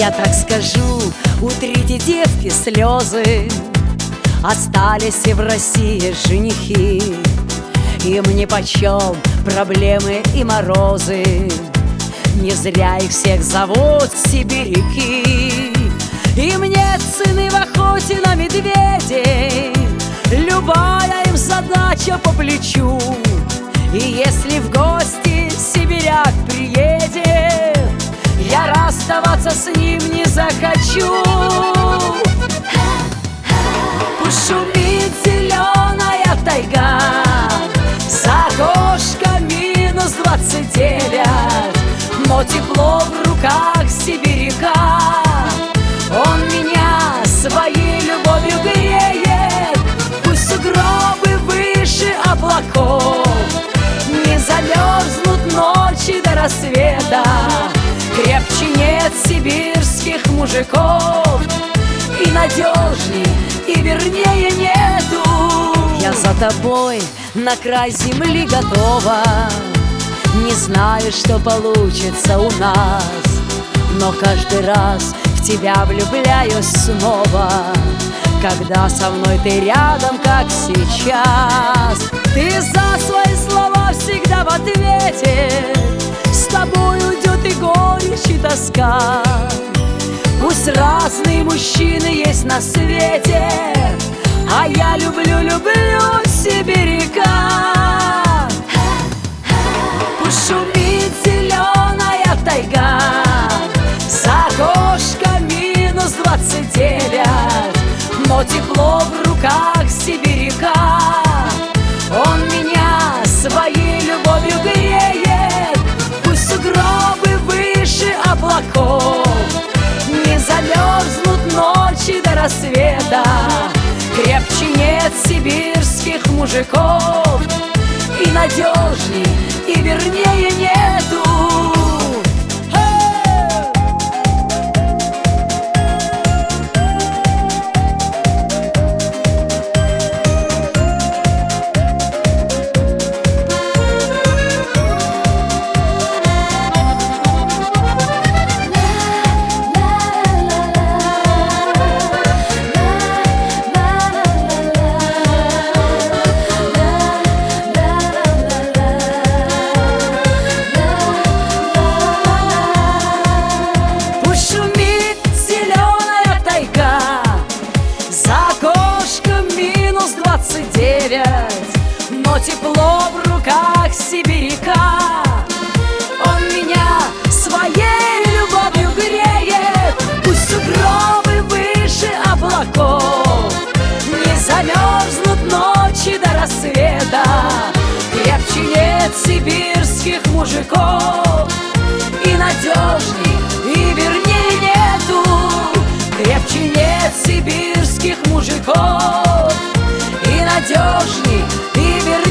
Я так скажу, утрите, девки, слезы. Остались и в России женихи. Им нипочем проблемы и морозы. Не зря их всех зовут сибиряки. Им нет цены в охоте на медведей. Любая им задача по плечу. И если в гости сибиряк приедет, я расставаться с ним не захочу. Пусть шумит зеленая тайга, за окошком минус 29, но тепло в руках сибиряка. Он меня своей любовью греет. Пусть сугробы выше облаков не замерзнут ночи до рассвета. Крепче нет сибирских мужиков, и надежней, и вернее нету. Я за тобой на край земли готова. Не знаю, что получится у нас, но каждый раз в тебя влюбляюсь снова, когда со мной ты рядом, как сейчас. Ты за свои слова всегда в ответе. С тобой уйдет и горечь, и тоска. Пусть разные мужчины есть на свете, а я люблю, люблю сибиряка. Пусть шумит зеленая тайга, за окошком минус 29, но тепло в руках сибиряка. Он меня своей любовью греет. Пусть сугробы выше облаков не замерзнут ночи до рассвета. Крепче нет сибирских мужиков, и надежней, и вернее нету. Но тепло в руках сибиряка. Он меня своей любовью греет. Пусть сугробы выше облаков не замерзнут ночи до рассвета. Крепче нет сибирских мужиков, и надежней, и вернее нету. Крепче нет сибирских мужиков, и надежней, и вернее.